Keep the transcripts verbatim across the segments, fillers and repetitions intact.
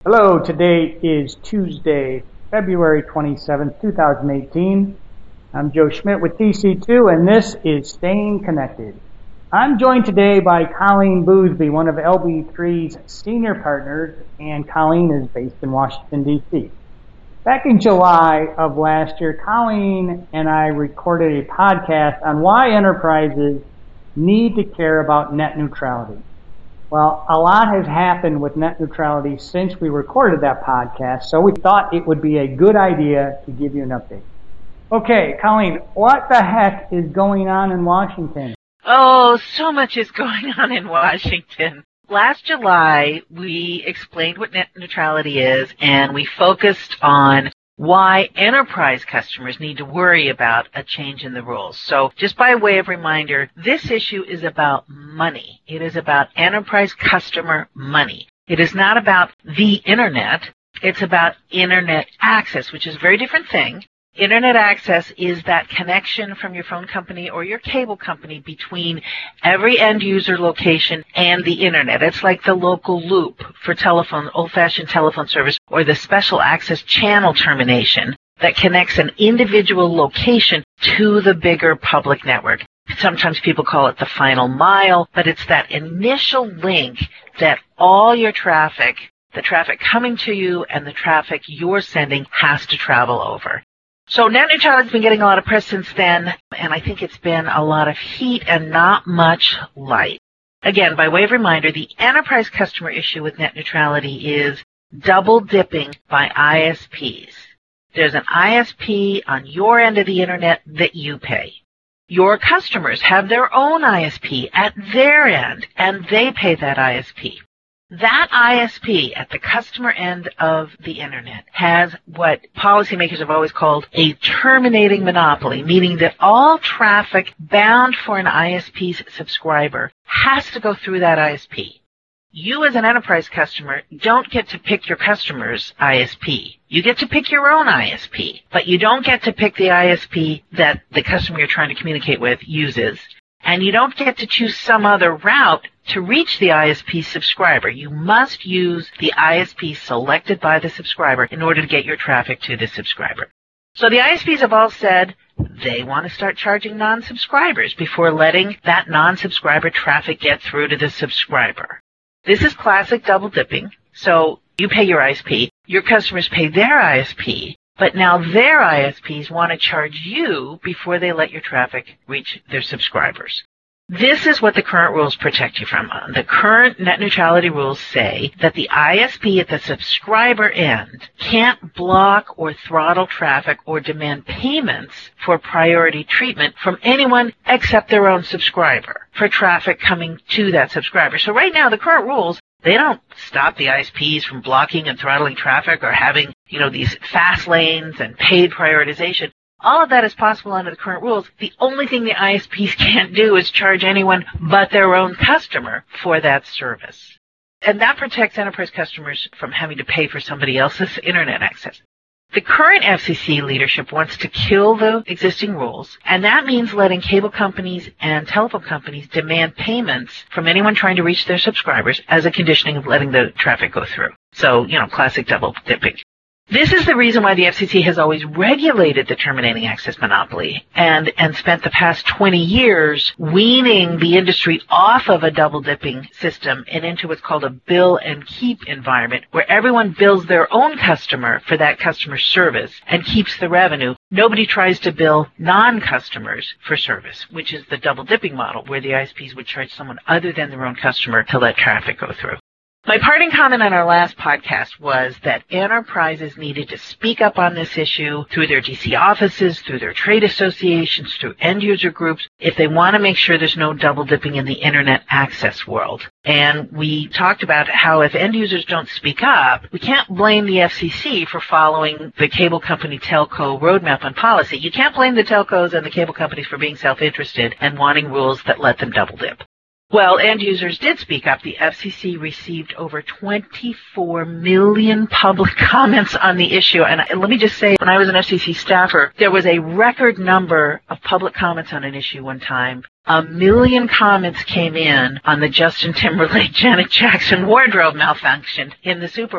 Hello, today is Tuesday, February twenty-seventh, two thousand eighteen. I'm Joe Schmidt with D C two, and this is Staying Connected. I'm joined today by Colleen Boosby, one of L B three's senior partners, and Colleen is based in Washington, D C. Back in July of last year, Colleen and I recorded a podcast on why enterprises need to care about net neutrality. Well, a lot has happened with net neutrality since we recorded that podcast, so we thought it would be a good idea to give you an update. Okay, Colleen, what the heck is going on in Washington? Oh, so much is going on in Washington. Last July, we explained what net neutrality is, and we focused on why enterprise customers need to worry about a change in the rules. So just by way of reminder, this issue is about money. It is about enterprise customer money. It is not about the Internet. It's about Internet access, which is a very different thing. Internet access is that connection from your phone company or your cable company between every end user location and the Internet. It's like the local loop for telephone, old-fashioned telephone service, or the special access channel termination that connects an individual location to the bigger public network. Sometimes people call it the final mile, but it's that initial link that all your traffic, the traffic coming to you and the traffic you're sending, has to travel over. So net neutrality has been getting a lot of press since then, and I think it's been a lot of heat and not much light. Again, by way of reminder, the enterprise customer issue with net neutrality is double dipping by I S Ps. There's an I S P on your end of the Internet that you pay. Your customers have their own I S P at their end, and they pay that I S P. That I S P at the customer end of the Internet has what policymakers have always called a terminating monopoly, meaning that all traffic bound for an I S P's subscriber has to go through that I S P. You as an enterprise customer don't get to pick your customer's I S P. You get to pick your own I S P, but you don't get to pick the I S P that the customer you're trying to communicate with uses. And you don't get to choose some other route to reach the I S P subscriber. You must use the I S P selected by the subscriber in order to get your traffic to the subscriber. So the I S Ps have all said they want to start charging non-subscribers before letting that non-subscriber traffic get through to the subscriber. This is classic double dipping. So you pay your I S P, your customers pay their I S P, but now their I S Ps want to charge you before they let your traffic reach their subscribers. This is what the current rules protect you from. The current net neutrality rules say that the I S P at the subscriber end can't block or throttle traffic or demand payments for priority treatment from anyone except their own subscriber for traffic coming to that subscriber. So right now, the current rules, they don't stop the I S Ps from blocking and throttling traffic or having, you know, these fast lanes and paid prioritization. All of that is possible under the current rules. The only thing the I S Ps can't do is charge anyone but their own customer for that service. And that protects enterprise customers from having to pay for somebody else's Internet access. The current F C C leadership wants to kill the existing rules, and that means letting cable companies and telephone companies demand payments from anyone trying to reach their subscribers as a conditioning of letting the traffic go through. So, you know, classic double dipping. This is the reason why the F C C has always regulated the terminating access monopoly and, and spent the past twenty years weaning the industry off of a double-dipping system and into what's called a bill and keep environment, where everyone bills their own customer for that customer service and keeps the revenue. Nobody tries to bill non-customers for service, which is the double-dipping model, where the I S Ps would charge someone other than their own customer to let traffic go through. My parting comment on our last podcast was that enterprises needed to speak up on this issue through their D C offices, through their trade associations, through end user groups, if they want to make sure there's no double dipping in the Internet access world. And we talked about how if end users don't speak up, we can't blame the F C C for following the cable company telco roadmap on policy. You can't blame the telcos and the cable companies for being self-interested and wanting rules that let them double dip. Well, end users did speak up. The F C C received over twenty-four million public comments on the issue. And let me just say, when I was an F C C staffer, there was a record number of public comments on an issue one time. A million comments came in on the Justin Timberlake, Janet Jackson wardrobe malfunction in the Super Bowl.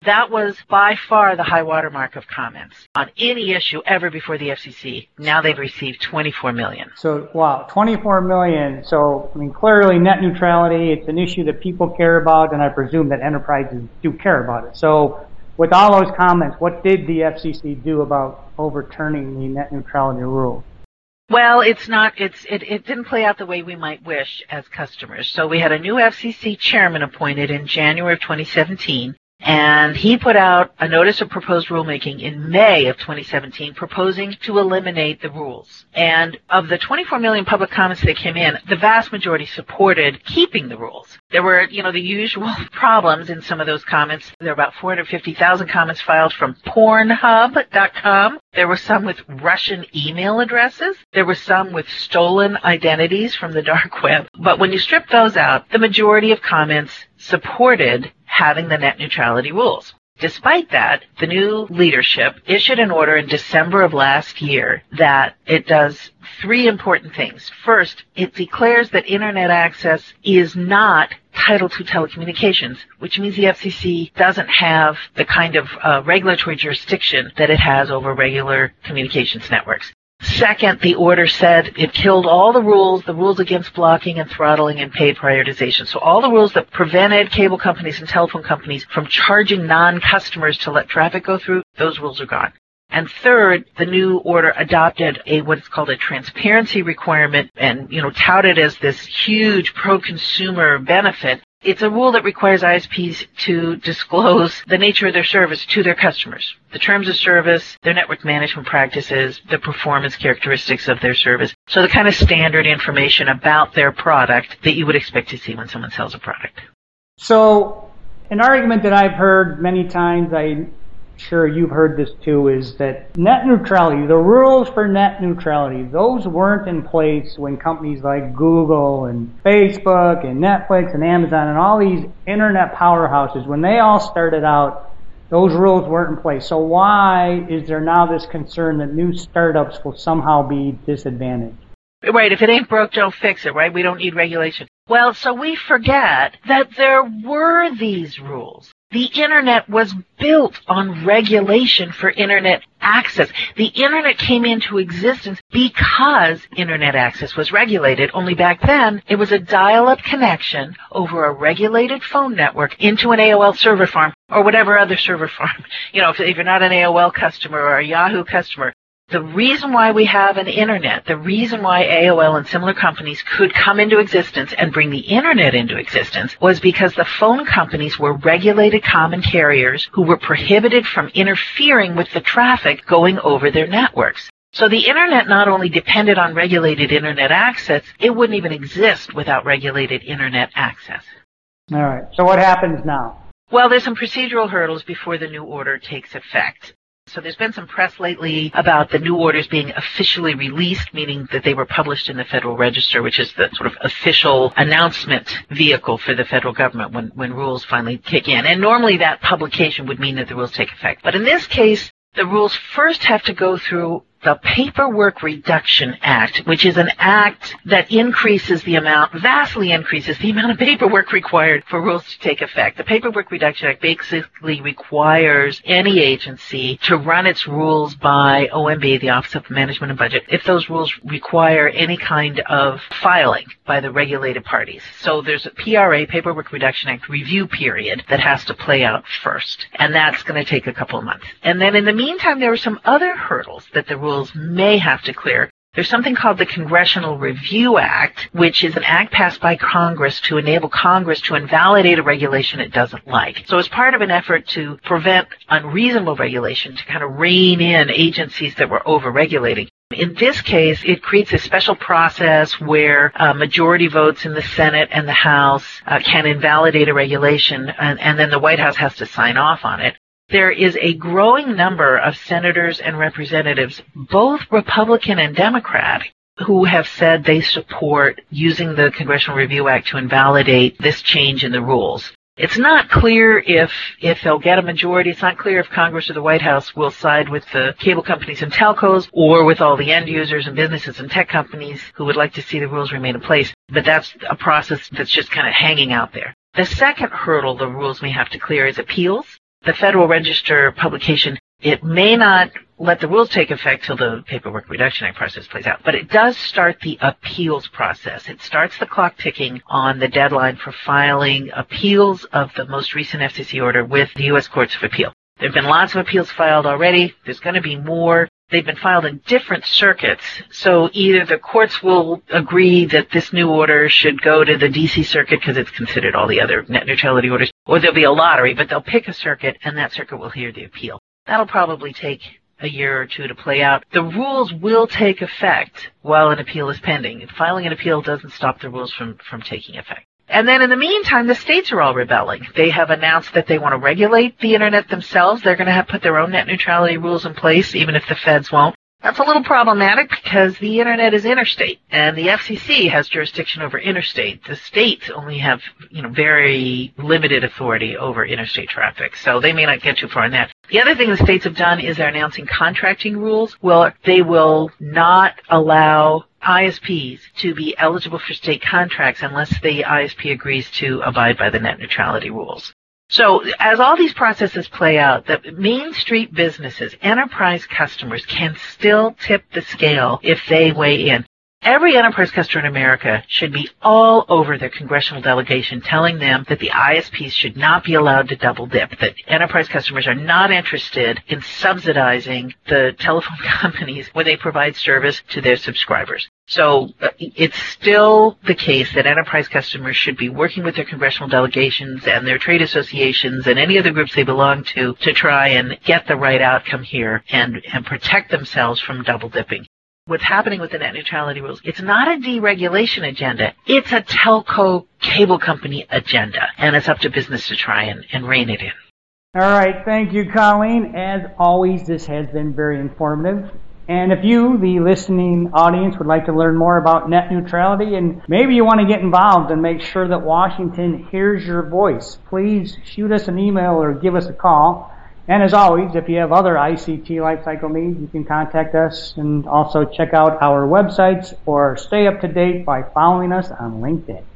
That was by far the high watermark of comments on any issue ever before the F C C. Now they've received twenty-four million. So, wow, twenty-four million. So, I mean, clearly net neutrality, it's an issue that people care about, and I presume that enterprises do care about it. So, with all those comments, what did the F C C do about overturning the net neutrality rule? Well, it's not, it's, it, it didn't play out the way we might wish as customers. So we had a new F C C chairman appointed in January of twenty seventeen. And he put out a notice of proposed rulemaking in May of twenty seventeen proposing to eliminate the rules. And of the twenty-four million public comments that came in, the vast majority supported keeping the rules. There were, you know, the usual problems in some of those comments. There were about four hundred fifty thousand comments filed from Pornhub dot com. There were some with Russian email addresses. There were some with stolen identities from the dark web. But when you strip those out, the majority of comments supported having the net neutrality rules. Despite that, the new leadership issued an order in December of last year that it does three important things. First, it declares that Internet access is not Title two telecommunications, which means the F C C doesn't have the kind of uh, regulatory jurisdiction that it has over regular communications networks. Second, the order said it killed all the rules, the rules against blocking and throttling and paid prioritization. So all the rules that prevented cable companies and telephone companies from charging non-customers to let traffic go through, those rules are gone. And third, the new order adopted a what is called a transparency requirement and, you know, touted as this huge pro-consumer benefit. It's a rule that requires I S Ps to disclose the nature of their service to their customers, the terms of service, their network management practices, the performance characteristics of their service. So the kind of standard information about their product that you would expect to see when someone sells a product. So an argument that I've heard many times, I'm sure you've heard this too, is that net neutrality, the rules for net neutrality, those weren't in place when companies like Google and Facebook and Netflix and Amazon and all these internet powerhouses, when they all started out, those rules weren't in place. So why is there now this concern that new startups will somehow be disadvantaged? Right, if it ain't broke, don't fix it, right? We don't need regulation. Well, so we forget that there were these rules. The Internet was built on regulation for Internet access. The Internet came into existence because Internet access was regulated. Only back then, it was a dial-up connection over a regulated phone network into an A O L server farm or whatever other server farm. You know, if, if you're not an A O L customer or a Yahoo customer, the reason why we have an Internet, the reason why A O L and similar companies could come into existence and bring the Internet into existence was because the phone companies were regulated common carriers who were prohibited from interfering with the traffic going over their networks. So the Internet not only depended on regulated Internet access, it wouldn't even exist without regulated Internet access. All right. So what happens now? Well, there's some procedural hurdles before the new order takes effect. So there's been some press lately about the new orders being officially released, meaning that they were published in the Federal Register, which is the sort of official announcement vehicle for the federal government when, when rules finally kick in. And normally that publication would mean that the rules take effect. But in this case, the rules first have to go through the Paperwork Reduction Act, which is an act that increases the amount, vastly increases the amount of paperwork required for rules to take effect. The Paperwork Reduction Act basically requires any agency to run its rules by O M B, the Office of Management and Budget, if those rules require any kind of filing by the regulated parties. So there's a P R A, Paperwork Reduction Act, review period that has to play out first. And that's going to take a couple of months. And then in the meantime, there are some other hurdles that the rules may have to clear. There's something called the Congressional Review Act, which is an act passed by Congress to enable Congress to invalidate a regulation it doesn't like. So as part of an effort to prevent unreasonable regulation, to kind of rein in agencies that were over-regulating, in this case, it creates a special process where uh, majority votes in the Senate and the House uh, can invalidate a regulation, and, and then the White House has to sign off on it. There is a growing number of senators and representatives, both Republican and Democrat, who have said they support using the Congressional Review Act to invalidate this change in the rules. It's not clear if, if they'll get a majority. It's not clear if Congress or the White House will side with the cable companies and telcos or with all the end users and businesses and tech companies who would like to see the rules remain in place. But that's a process that's just kind of hanging out there. The second hurdle the rules may have to clear is appeals. the Federal Register publication, it may not let the rules take effect till the Paperwork Reduction Act process plays out, but it does start the appeals process. It starts the clock ticking on the deadline for filing appeals of the most recent F C C order with the U S Courts of Appeal. There have been lots of appeals filed already. There's going to be more. They've been filed in different circuits, so either the courts will agree that this new order should go to the D C circuit because it's considered all the other net neutrality orders, or there'll be a lottery, but they'll pick a circuit, and that circuit will hear the appeal. That'll probably take a year or two to play out. The rules will take effect while an appeal is pending. Filing an appeal doesn't stop the rules from, from taking effect. And then in the meantime, the states are all rebelling. They have announced that they want to regulate the Internet themselves. They're going to have put their own net neutrality rules in place, even if the feds won't. That's a little problematic because the Internet is interstate, and the F C C has jurisdiction over interstate. The states only have, you know, very limited authority over interstate traffic, so they may not get too far in that. The other thing the states have done is they're announcing contracting rules. Well, they will not allow I S Ps to be eligible for state contracts unless the I S P agrees to abide by the net neutrality rules. So as all these processes play out, the Main Street businesses, enterprise customers, can still tip the scale if they weigh in. Every enterprise customer in America should be all over their congressional delegation telling them that the I S Ps should not be allowed to double dip, that enterprise customers are not interested in subsidizing the telephone companies when they provide service to their subscribers. So uh, it's still the case that enterprise customers should be working with their congressional delegations and their trade associations and any other groups they belong to to try and get the right outcome here and, and protect themselves from double dipping. What's happening with the net neutrality rules, it's not a deregulation agenda. It's a telco cable company agenda, and it's up to business to try and, and rein it in. All right. Thank you, Colleen. As always, this has been very informative. And if you, the listening audience, would like to learn more about net neutrality and maybe you want to get involved and make sure that Washington hears your voice, please shoot us an email or give us a call. And as always, if you have other I C T lifecycle needs, you can contact us and also check out our websites or stay up to date by following us on LinkedIn.